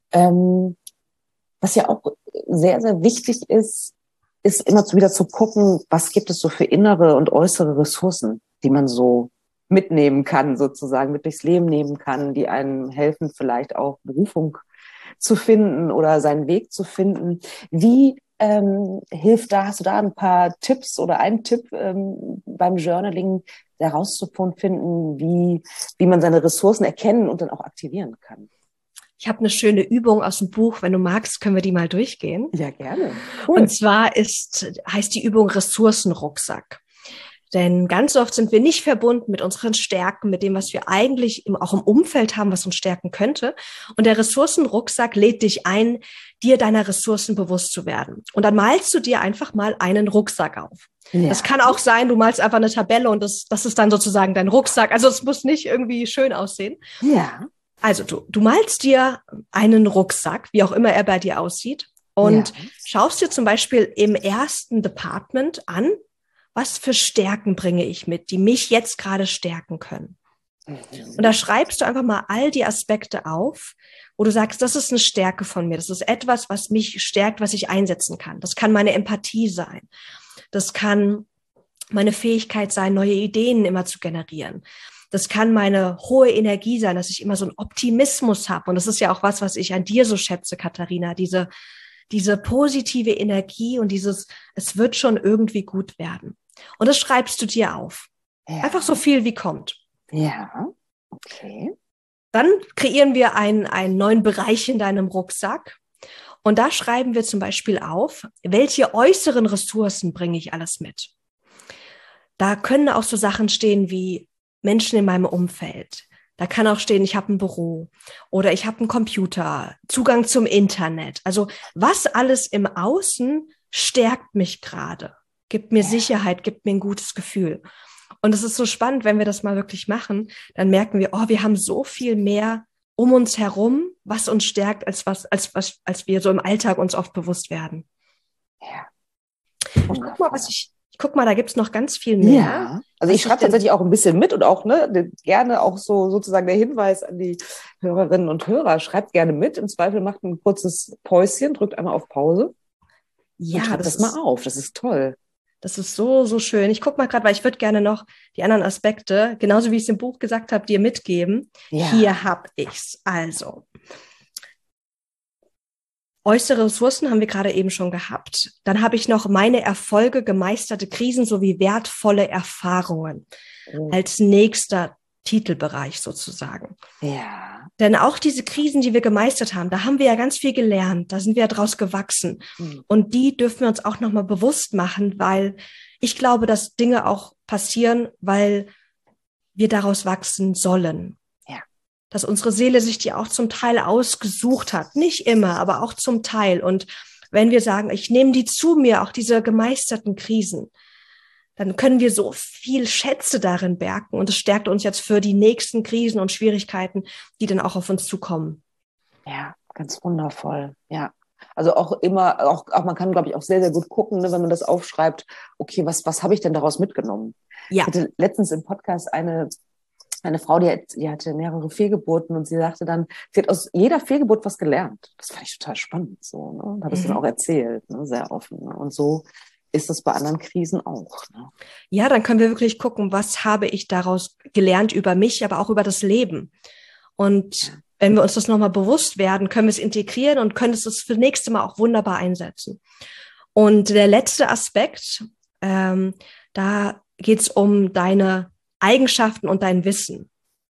Was ja auch sehr, sehr wichtig ist immer wieder zu gucken, was gibt es so für innere und äußere Ressourcen, die man so mitnehmen kann, sozusagen mit durchs Leben nehmen kann, die einem helfen, vielleicht auch Berufung zu finden oder seinen Weg zu finden. Wie hast du da ein paar Tipps oder einen Tipp beim Journaling herauszufinden, wie man seine Ressourcen erkennen und dann auch aktivieren kann? Ich habe eine schöne Übung aus dem Buch. Wenn du magst, können wir die mal durchgehen. Ja, gerne. Cool. Und zwar heißt die Übung Ressourcenrucksack. Denn ganz oft sind wir nicht verbunden mit unseren Stärken, mit dem, was wir eigentlich auch im Umfeld haben, was uns stärken könnte. Und der Ressourcenrucksack lädt dich ein, dir deiner Ressourcen bewusst zu werden. Und dann malst du dir einfach mal einen Rucksack auf. Ja. Das kann auch sein, du malst einfach eine Tabelle und das ist dann sozusagen dein Rucksack. Also es muss nicht irgendwie schön aussehen. Ja. Also du malst dir einen Rucksack, wie auch immer er bei dir aussieht, und schaust dir zum Beispiel im ersten Department an, was für Stärken bringe ich mit, die mich jetzt gerade stärken können. Und da schreibst du einfach mal all die Aspekte auf, wo du sagst, das ist eine Stärke von mir, das ist etwas, was mich stärkt, was ich einsetzen kann. Das kann meine Empathie sein, das kann meine Fähigkeit sein, neue Ideen immer zu generieren. Das kann meine hohe Energie sein, dass ich immer so einen Optimismus habe. Und das ist ja auch was ich an dir so schätze, Katharina, diese positive Energie und es wird schon irgendwie gut werden. Und das schreibst du dir auf. Ja. Einfach so viel wie kommt. Ja, okay. Dann kreieren wir einen neuen Bereich in deinem Rucksack. Und da schreiben wir zum Beispiel auf, welche äußeren Ressourcen bringe ich alles mit. Da können auch so Sachen stehen wie Menschen in meinem Umfeld. Da kann auch stehen, ich habe ein Büro oder ich habe einen Computer, Zugang zum Internet. Also was alles im Außen stärkt mich gerade, gibt mir Sicherheit, gibt mir ein gutes Gefühl. Und es ist so spannend, wenn wir das mal wirklich machen, dann merken wir, wir haben so viel mehr um uns herum, was uns stärkt, als wir so im Alltag uns oft bewusst werden. Ja. Und guck mal, da gibt's noch ganz viel mehr. Ja, also ich schreibe tatsächlich auch ein bisschen mit und auch gerne auch so sozusagen der Hinweis an die Hörerinnen und Hörer, schreibt gerne mit. Im Zweifel macht ein kurzes Päuschen, drückt einmal auf Pause. Ja, und schreibt das mal auf, das ist toll. Das ist so, so schön. Ich guck mal gerade, weil ich würde gerne noch die anderen Aspekte, genauso wie ich es im Buch gesagt habe, dir mitgeben. Ja. Hier hab ich's. Also, äußere Ressourcen haben wir gerade eben schon gehabt. Dann habe ich noch meine Erfolge, gemeisterte Krisen sowie wertvolle Erfahrungen als nächster Titelbereich sozusagen. Ja. Denn auch diese Krisen, die wir gemeistert haben, da haben wir ja ganz viel gelernt, da sind wir ja draus gewachsen. Und die dürfen wir uns auch nochmal bewusst machen, weil ich glaube, dass Dinge auch passieren, weil wir daraus wachsen sollen. Ja. Dass unsere Seele sich die auch zum Teil ausgesucht hat. Nicht immer, aber auch zum Teil. Und wenn wir sagen, ich nehme die zu mir, auch diese gemeisterten Krisen, dann können wir so viel Schätze darin bergen. Und es stärkt uns jetzt für die nächsten Krisen und Schwierigkeiten, die dann auch auf uns zukommen. Ja, ganz wundervoll. Ja. Also auch immer, auch man kann, glaube ich, auch sehr, sehr gut gucken, ne, wenn man das aufschreibt, okay, was habe ich denn daraus mitgenommen? Ja. Ich hatte letztens im Podcast eine Frau, die hatte mehrere Fehlgeburten und sie sagte dann, sie hat aus jeder Fehlgeburt was gelernt. Das fand ich total spannend so, ne? Und habe es dann auch erzählt, ne? Sehr offen. Ne? Und so ist das bei anderen Krisen auch. Ne? Ja, dann können wir wirklich gucken, was habe ich daraus gelernt über mich, aber auch über das Leben. Und wenn wir uns das nochmal bewusst werden, können wir es integrieren und können es für das nächste Mal auch wunderbar einsetzen. Und der letzte Aspekt, da geht es um deine Eigenschaften und dein Wissen.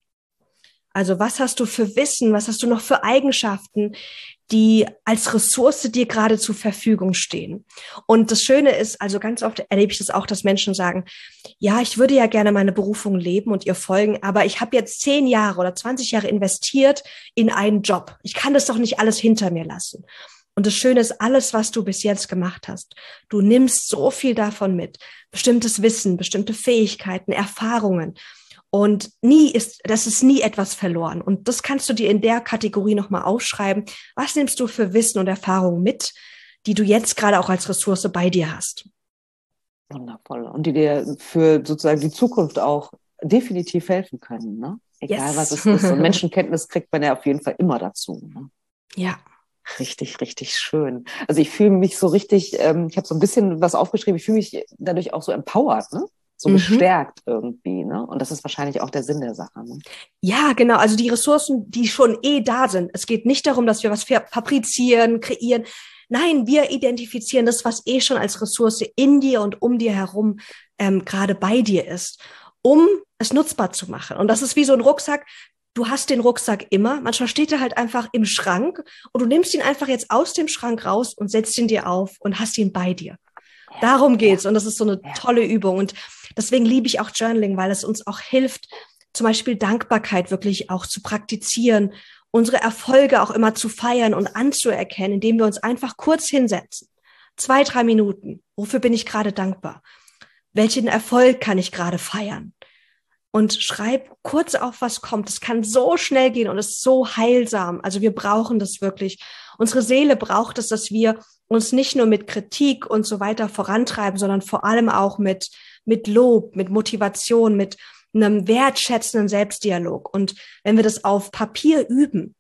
Also was hast du für Wissen, was hast du noch für Eigenschaften, die als Ressource dir gerade zur Verfügung stehen? Und das Schöne ist, also ganz oft erlebe ich das auch, dass Menschen sagen, ja, ich würde ja gerne meine Berufung leben und ihr folgen, aber ich habe jetzt 10 Jahre oder 20 Jahre investiert in einen Job. Ich kann das doch nicht alles hinter mir lassen. Und das Schöne ist, alles, was du bis jetzt gemacht hast, du nimmst so viel davon mit. Bestimmtes Wissen, bestimmte Fähigkeiten, Erfahrungen. Und das ist nie etwas verloren. Und das kannst du dir in der Kategorie nochmal aufschreiben. Was nimmst du für Wissen und Erfahrungen mit, die du jetzt gerade auch als Ressource bei dir hast? Wundervoll. Und die dir für sozusagen die Zukunft auch definitiv helfen können, ne? Egal was es ist. Und Menschenkenntnis kriegt man ja auf jeden Fall immer dazu. Ne? Ja. Richtig, richtig schön. Also ich fühle mich so richtig, ich habe so ein bisschen was aufgeschrieben, ich fühle mich dadurch auch so empowered, ne? So gestärkt irgendwie, ne? Und das ist wahrscheinlich auch der Sinn der Sache. Ne? Ja, genau. Also die Ressourcen, die schon da sind. Es geht nicht darum, dass wir was fabrizieren, kreieren. Nein, wir identifizieren das, was schon als Ressource in dir und um dir herum gerade bei dir ist, um es nutzbar zu machen. Und das ist wie so ein Rucksack. Du hast den Rucksack immer. Manchmal steht er halt einfach im Schrank und du nimmst ihn einfach jetzt aus dem Schrank raus und setzt ihn dir auf und hast ihn bei dir. Darum geht's. Und das ist so eine tolle Übung. Und deswegen liebe ich auch Journaling, weil es uns auch hilft, zum Beispiel Dankbarkeit wirklich auch zu praktizieren, unsere Erfolge auch immer zu feiern und anzuerkennen, indem wir uns einfach kurz hinsetzen. 2, 3 Minuten. Wofür bin ich gerade dankbar? Welchen Erfolg kann ich gerade feiern? Und schreib kurz auf, was kommt. Es kann so schnell gehen und ist so heilsam. Also wir brauchen das wirklich. Unsere Seele braucht es, dass wir uns nicht nur mit Kritik und so weiter vorantreiben, sondern vor allem auch mit Lob, mit Motivation, mit einem wertschätzenden Selbstdialog. Und wenn wir das auf Papier üben,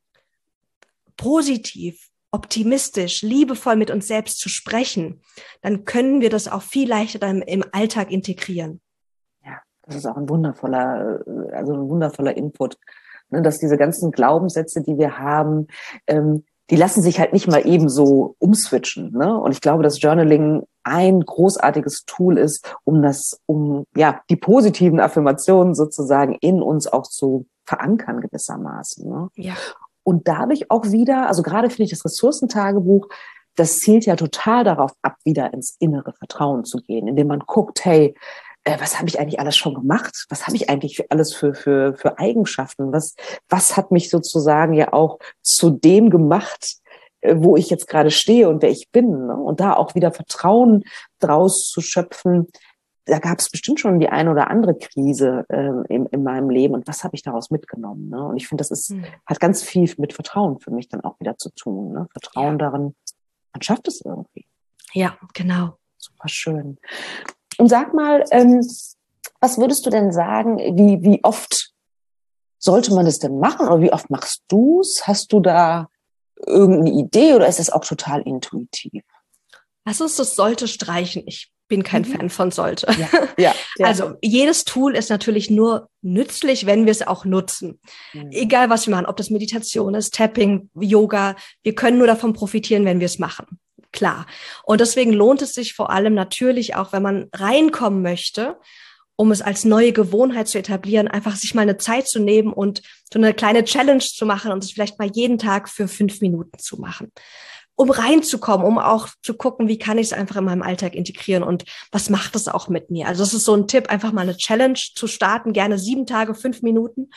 positiv, optimistisch, liebevoll mit uns selbst zu sprechen, dann können wir das auch viel leichter dann im Alltag integrieren. Das ist auch ein wundervoller Input, ne, dass diese ganzen Glaubenssätze, die wir haben, die lassen sich halt nicht mal eben so umswitchen, ne? Und ich glaube, dass Journaling ein großartiges Tool ist, um die positiven Affirmationen sozusagen in uns auch zu verankern gewissermaßen, ne? Ja. Und dadurch auch wieder, also gerade finde ich das Ressourcentagebuch, das zielt ja total darauf ab, wieder ins innere Vertrauen zu gehen, indem man guckt, hey, was habe ich eigentlich alles schon gemacht? Was habe ich eigentlich alles für Eigenschaften? Was hat mich sozusagen ja auch zu dem gemacht, wo ich jetzt gerade stehe und wer ich bin? Ne? Und da auch wieder Vertrauen draus zu schöpfen. Da gab es bestimmt schon die eine oder andere Krise in meinem Leben. Und was habe ich daraus mitgenommen? Ne? Und ich finde, hat ganz viel mit Vertrauen für mich dann auch wieder zu tun. Ne? Vertrauen darin, man schafft es irgendwie. Ja, genau. Super schön. Und sag mal, was würdest du denn sagen, wie oft sollte man das denn machen oder wie oft machst du's? Hast du da irgendeine Idee oder ist es auch total intuitiv? Lass uns das sollte streichen. Ich bin kein Fan von sollte. Ja. Also jedes Tool ist natürlich nur nützlich, wenn wir es auch nutzen. Egal was wir machen, ob das Meditation ist, Tapping, Yoga, wir können nur davon profitieren, wenn wir es machen. Klar. Und deswegen lohnt es sich vor allem natürlich auch, wenn man reinkommen möchte, um es als neue Gewohnheit zu etablieren, einfach sich mal eine Zeit zu nehmen und so eine kleine Challenge zu machen und es vielleicht mal jeden Tag für 5 Minuten zu machen. um reinzukommen, um auch zu gucken, wie kann ich es einfach in meinem Alltag integrieren und was macht es auch mit mir. Also das ist so ein Tipp, einfach mal eine Challenge zu starten, gerne 7 Tage, 5 Minuten,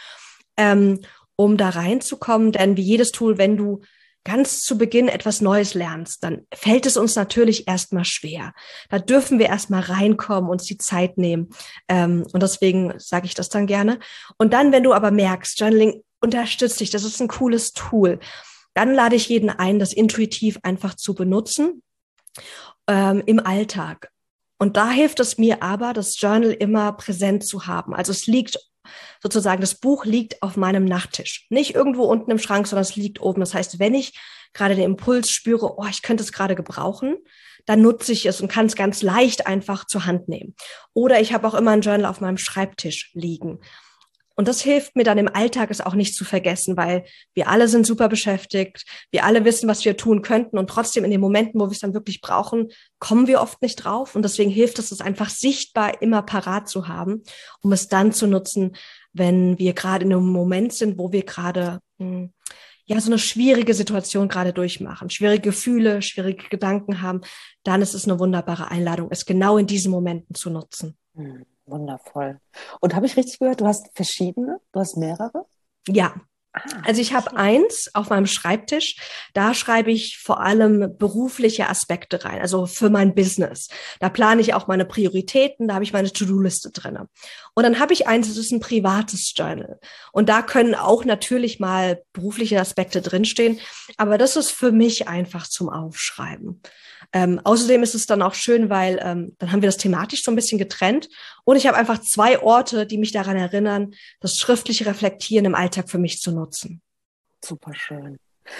um da reinzukommen. Denn wie jedes Tool, wenn du ganz zu Beginn etwas Neues lernst, dann fällt es uns natürlich erstmal schwer. Da dürfen wir erstmal reinkommen, uns die Zeit nehmen. Und deswegen sage ich das dann gerne. Und dann, wenn du aber merkst, Journaling unterstützt dich, das ist ein cooles Tool, dann lade ich jeden ein, das intuitiv einfach zu benutzen im Alltag. Und da hilft es mir aber, das Journal immer präsent zu haben. Also es liegt sozusagen, das Buch liegt auf meinem Nachttisch. Nicht irgendwo unten im Schrank, sondern es liegt oben. Das heißt, wenn ich gerade den Impuls spüre, oh, ich könnte es gerade gebrauchen, dann nutze ich es und kann es ganz leicht einfach zur Hand nehmen. Oder ich habe auch immer ein Journal auf meinem Schreibtisch liegen. Und das hilft mir dann im Alltag, es auch nicht zu vergessen, weil wir alle sind super beschäftigt. Wir alle wissen, was wir tun könnten. Und trotzdem in den Momenten, wo wir es dann wirklich brauchen, kommen wir oft nicht drauf. Und deswegen hilft es einfach sichtbar immer parat zu haben, um es dann zu nutzen, wenn wir gerade in einem Moment sind, wo wir gerade so eine schwierige Situation gerade durchmachen, schwierige Gefühle, schwierige Gedanken haben. Dann ist es eine wunderbare Einladung, es genau in diesen Momenten zu nutzen. Wundervoll. Und habe ich richtig gehört, du hast mehrere? Ja. Also ich habe eins auf meinem Schreibtisch, da schreibe ich vor allem berufliche Aspekte rein, also für mein Business. Da plane ich auch meine Prioritäten, da habe ich meine To-Do-Liste drin. Und dann habe ich eins, das ist ein privates Journal. Und da können auch natürlich mal berufliche Aspekte drinstehen, aber das ist für mich einfach zum Aufschreiben. Außerdem ist es dann auch schön, weil dann haben wir das thematisch so ein bisschen getrennt und ich habe einfach 2 Orte, die mich daran erinnern, das schriftliche Reflektieren im Alltag für mich zu nutzen. Super schön.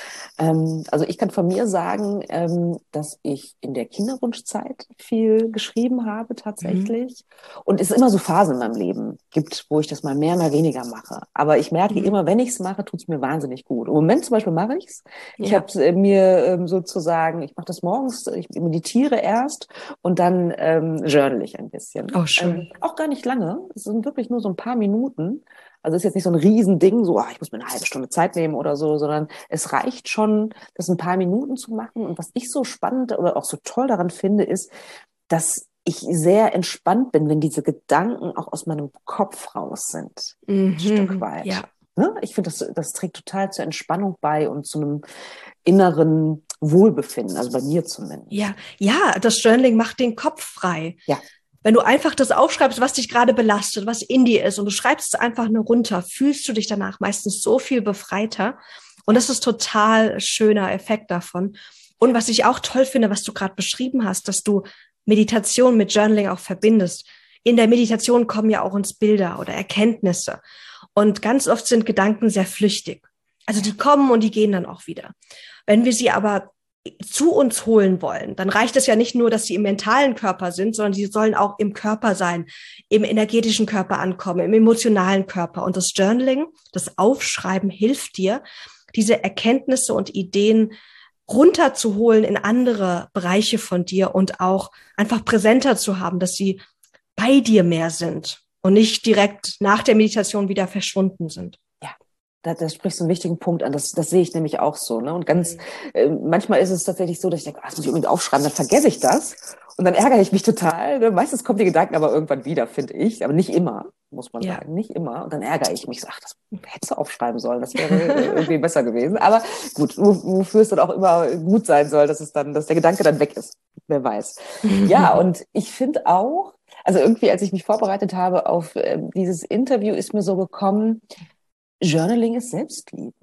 Also ich kann von mir sagen, dass ich in der Kinderwunschzeit viel geschrieben habe tatsächlich. Und es immer so Phasen in meinem Leben gibt, wo ich das mal mehr, mal weniger mache. Aber ich merke immer, wenn ich es mache, tut es mir wahnsinnig gut. Im Moment zum Beispiel mache ich es. Ich habe mir sozusagen, ich mache das morgens, ich meditiere erst und dann journal ich ein bisschen. Oh, schön. Auch gar nicht lange. Es sind wirklich nur so ein paar Minuten. Also ist jetzt nicht so ein Riesending, so ich muss mir eine halbe Stunde Zeit nehmen oder so, sondern es reicht schon, das ein paar Minuten zu machen. Und was ich so spannend oder auch so toll daran finde, ist, dass ich sehr entspannt bin, wenn diese Gedanken auch aus meinem Kopf raus sind. Ein Stück weit. Ja. Ne? Ich finde, das trägt total zur Entspannung bei und zu einem inneren Wohlbefinden, also bei mir zumindest. Ja, das Journaling macht den Kopf frei. Ja. Wenn du einfach das aufschreibst, was dich gerade belastet, was in dir ist, und du schreibst es einfach nur runter, fühlst du dich danach meistens so viel befreiter. Und das ist total schöner Effekt davon. Und was ich auch toll finde, was du gerade beschrieben hast, dass du Meditation mit Journaling auch verbindest. In der Meditation kommen ja auch uns Bilder oder Erkenntnisse. Und ganz oft sind Gedanken sehr flüchtig. Also die kommen und die gehen dann auch wieder. Wenn wir sie aber zu uns holen wollen, dann reicht es ja nicht nur, dass sie im mentalen Körper sind, sondern sie sollen auch im Körper sein, im energetischen Körper ankommen, im emotionalen Körper. Und das Journaling, das Aufschreiben hilft dir, diese Erkenntnisse und Ideen runterzuholen in andere Bereiche von dir und auch einfach präsenter zu haben, dass sie bei dir mehr sind und nicht direkt nach der Meditation wieder verschwunden sind. Da sprichst du einen wichtigen Punkt an. Das sehe ich nämlich auch so. Ne? Und manchmal ist es tatsächlich so, dass ich denke, das muss ich unbedingt aufschreiben, dann vergesse ich das. Und dann ärgere ich mich total. Ne? Meistens kommen die Gedanken aber irgendwann wieder, finde ich. Aber nicht immer, muss man sagen. Nicht immer. Und dann ärgere ich mich. So, das hättest du aufschreiben sollen. Das wäre irgendwie besser gewesen. Aber gut, wofür es dann auch immer gut sein soll, dass der Gedanke dann weg ist. Wer weiß. Ja, und ich finde auch, also irgendwie, als ich mich vorbereitet habe auf dieses Interview, ist mir so gekommen, Journaling ist Selbstliebe.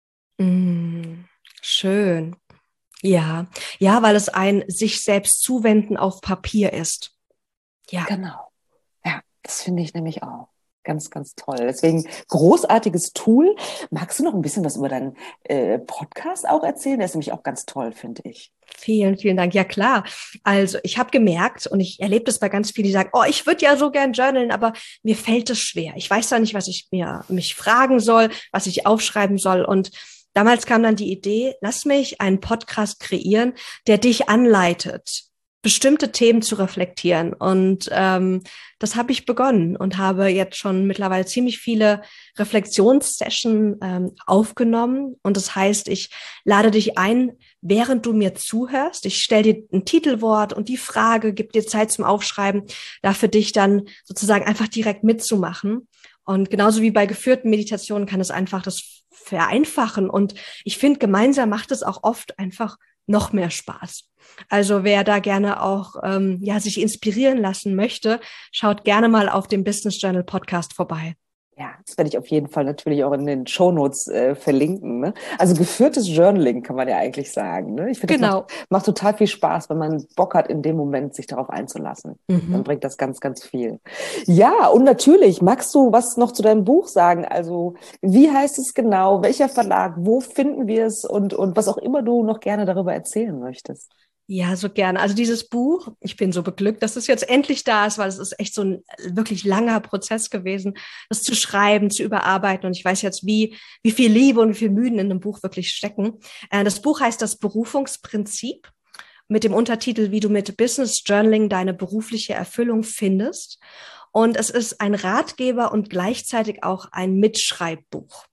Schön. Ja, weil es ein sich selbst zuwenden auf Papier ist. Ja. Genau. Ja, das finde ich nämlich auch. Ganz, ganz toll. Deswegen großartiges Tool. Magst du noch ein bisschen was über deinen Podcast auch erzählen? Der ist nämlich auch ganz toll, finde ich. Vielen, vielen Dank. Ja, klar. Also ich habe gemerkt und ich erlebe das bei ganz vielen, die sagen, oh, ich würde ja so gern journalen, aber mir fällt es schwer. Ich weiß da nicht, was ich mich fragen soll, was ich aufschreiben soll. Und damals kam dann die Idee, lass mich einen Podcast kreieren, der dich anleitet, bestimmte Themen zu reflektieren. Und das habe ich begonnen und habe jetzt schon mittlerweile ziemlich viele Reflexionssessions aufgenommen. Und das heißt, ich lade dich ein, während du mir zuhörst. Ich stelle dir ein Titelwort und die Frage, gib dir Zeit zum Aufschreiben, da für dich dann sozusagen einfach direkt mitzumachen. Und genauso wie bei geführten Meditationen kann es einfach das vereinfachen. Und ich finde, gemeinsam macht es auch oft einfach noch mehr Spaß. Also wer da gerne auch sich inspirieren lassen möchte, schaut gerne mal auf dem Business Journal Podcast vorbei. Ja, das werde ich auf jeden Fall natürlich auch in den Shownotes verlinken. Ne? Also geführtes Journaling kann man ja eigentlich sagen. Ne? Ich finde, das macht total viel Spaß, wenn man Bock hat, in dem Moment sich darauf einzulassen. Dann bringt das ganz, ganz viel. Ja, und natürlich, magst du was noch zu deinem Buch sagen? Also wie heißt es genau? Welcher Verlag? Wo finden wir es? Und was auch immer du noch gerne darüber erzählen möchtest. Ja, so gerne. Also dieses Buch, ich bin so beglückt, dass es jetzt endlich da ist, weil es ist echt so ein wirklich langer Prozess gewesen, das zu schreiben, zu überarbeiten. Und ich weiß jetzt, wie viel Liebe und wie viel Mühen in einem Buch wirklich stecken. Das Buch heißt Das Berufungsprinzip mit dem Untertitel, wie du mit Business Journaling deine berufliche Erfüllung findest. Und es ist ein Ratgeber und gleichzeitig auch ein Mitschreibbuch,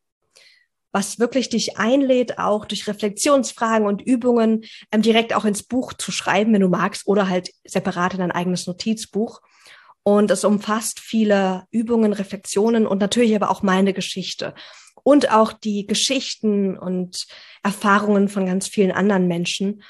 was wirklich dich einlädt, auch durch Reflexionsfragen und Übungen direkt auch ins Buch zu schreiben, wenn du magst, oder halt separat in dein eigenes Notizbuch. Und es umfasst viele Übungen, Reflexionen und natürlich aber auch meine Geschichte und auch die Geschichten und Erfahrungen von ganz vielen anderen Menschen,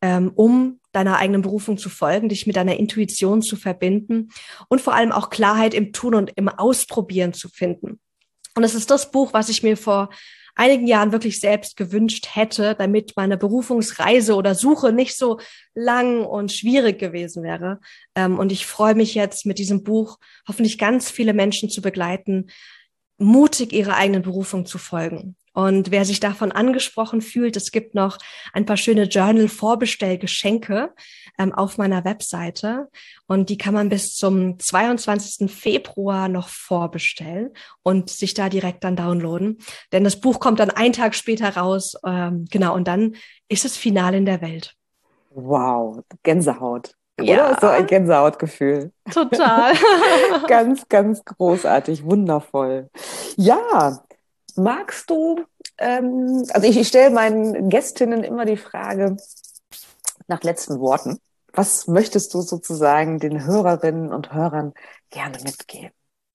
um deiner eigenen Berufung zu folgen, dich mit deiner Intuition zu verbinden und vor allem auch Klarheit im Tun und im Ausprobieren zu finden. Und es ist das Buch, was ich mir vor einigen Jahren wirklich selbst gewünscht hätte, damit meine Berufungsreise oder Suche nicht so lang und schwierig gewesen wäre. Und ich freue mich jetzt, mit diesem Buch hoffentlich ganz viele Menschen zu begleiten, mutig ihrer eigenen Berufung zu folgen. Und wer sich davon angesprochen fühlt, es gibt noch ein paar schöne Journal-Vorbestellgeschenke auf meiner Webseite. Und die kann man bis zum 22. Februar noch vorbestellen und sich da direkt dann downloaden. Denn das Buch kommt dann einen Tag später raus. Und dann ist es Finale in der Welt. Wow, Gänsehaut. Ja. Oder? So ein Gänsehautgefühl. Total. Ganz, ganz großartig, wundervoll. Ja, magst du, also ich stelle meinen Gästinnen immer die Frage nach letzten Worten. Was möchtest du sozusagen den Hörerinnen und Hörern gerne mitgeben?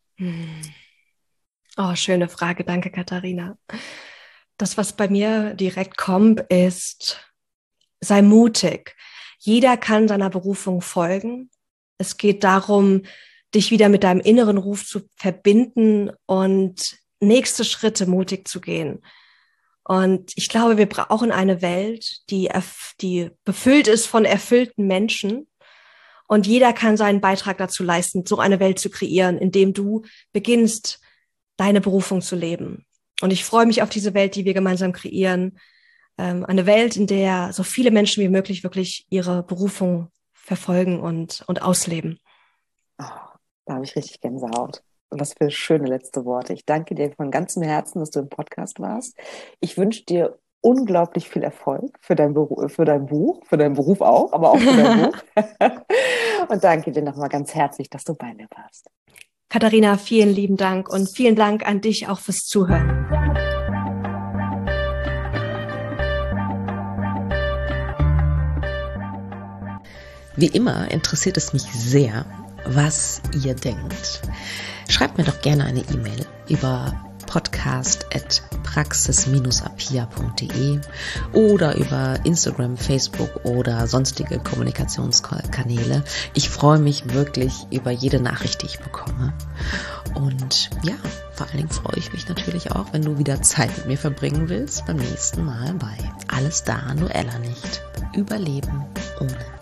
Oh, schöne Frage. Danke, Katharina. Das, was bei mir direkt kommt, ist, sei mutig. Jeder kann seiner Berufung folgen. Es geht darum, dich wieder mit deinem inneren Ruf zu verbinden und nächste Schritte mutig zu gehen. Und ich glaube, wir brauchen eine Welt, die befüllt ist von erfüllten Menschen. Und jeder kann seinen Beitrag dazu leisten, so eine Welt zu kreieren, indem du beginnst, deine Berufung zu leben. Und ich freue mich auf diese Welt, die wir gemeinsam kreieren. Eine Welt, in der so viele Menschen wie möglich wirklich ihre Berufung verfolgen und ausleben. Oh, da habe ich richtig Gänsehaut. Und was für schöne letzte Worte. Ich danke dir von ganzem Herzen, dass du im Podcast warst. Ich wünsche dir unglaublich viel Erfolg für dein Buch, für deinen Beruf auch, aber auch für dein Buch. Und danke dir nochmal ganz herzlich, dass du bei mir warst. Katharina, vielen lieben Dank und vielen Dank an dich auch fürs Zuhören. Wie immer interessiert es mich sehr, was ihr denkt. Schreibt mir doch gerne eine E-Mail über podcast@praxis-apia.de oder über Instagram, Facebook oder sonstige Kommunikationskanäle. Ich freue mich wirklich über jede Nachricht, die ich bekomme. Und ja, vor allen Dingen freue ich mich natürlich auch, wenn du wieder Zeit mit mir verbringen willst beim nächsten Mal bei Alles da, Noella nicht. Überleben ohne